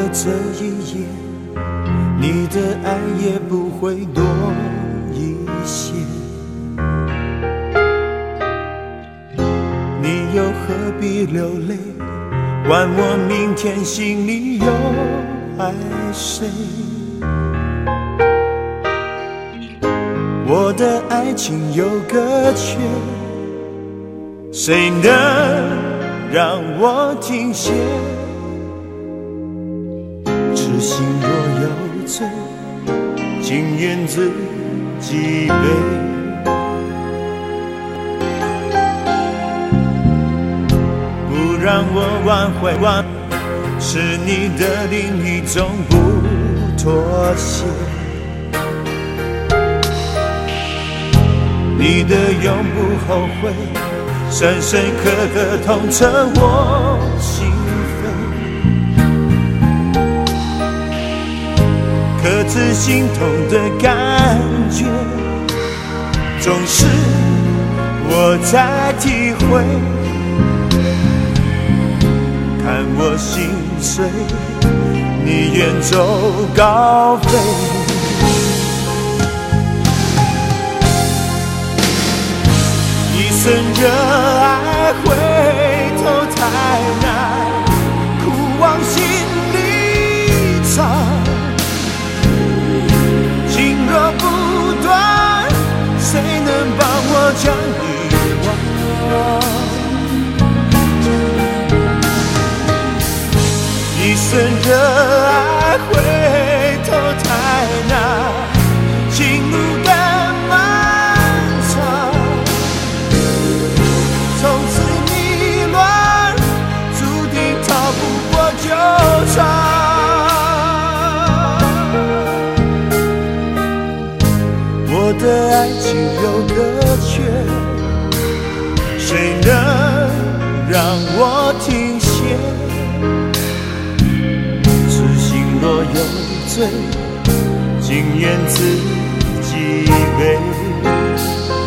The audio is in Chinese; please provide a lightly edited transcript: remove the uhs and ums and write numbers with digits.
了这一夜，你的爱也不会多一些。你又何必流泪，管我明天心里又爱谁？我的爱情有个缺，谁能让我停歇？痴心若有罪，情愿自己背。不让我挽回，是你的另一种不妥协。你的永不后悔，深深刻刻痛彻我心扉。可知心痛的感觉，总是我在体会。看我心碎，你远走高飞。一生热爱回头太难，苦往心里藏。情若不断，谁能帮我将遗忘？一生热爱回头太难，情路更漫长。从此迷乱，注定逃不过纠缠。我的爱情有个缺，谁能让我停歇？若有罪，情愿自己背。